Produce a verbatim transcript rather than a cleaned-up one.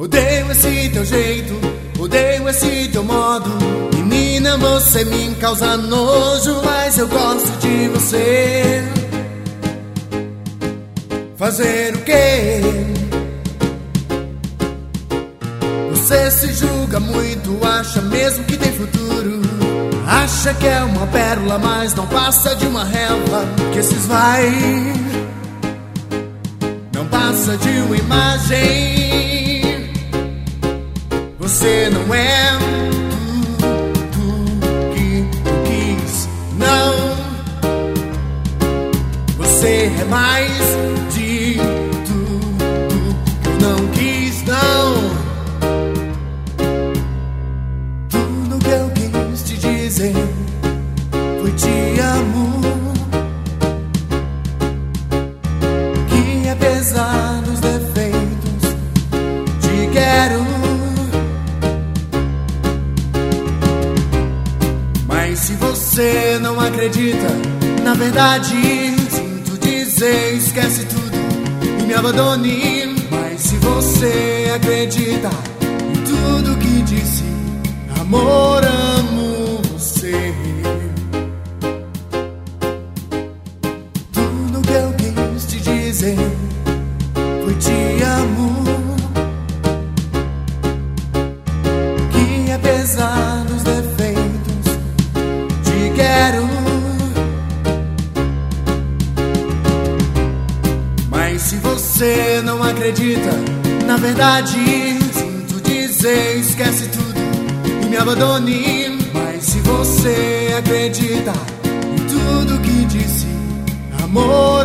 Odeio esse teu jeito, odeio esse teu modo. Menina, você me causa nojo, mas eu gosto de você. Fazer o quê? Você se julga muito, acha mesmo que tem futuro. Acha que é uma pérola, mas não passa de uma relva que esses vai. Não passa de uma imagem. Você não é tudo que eu quis, não. Você é mais de tudo que eu não quis, não. Tudo que eu quis te dizer foi te amo. Que apesar dos defeitos te quero. Mas se você não acredita, na verdade, sinto dizer, esquece tudo e me abandone. Mas se você acredita em tudo que disse, amor, amo você. Tudo que eu quis te dizer foi te amo. Que apesar dos defeitos te quero. Mas se você não acredita, na verdade, sinto dizer, esquece tudo e me abandone. Mas se você acredita em tudo que disse, amor,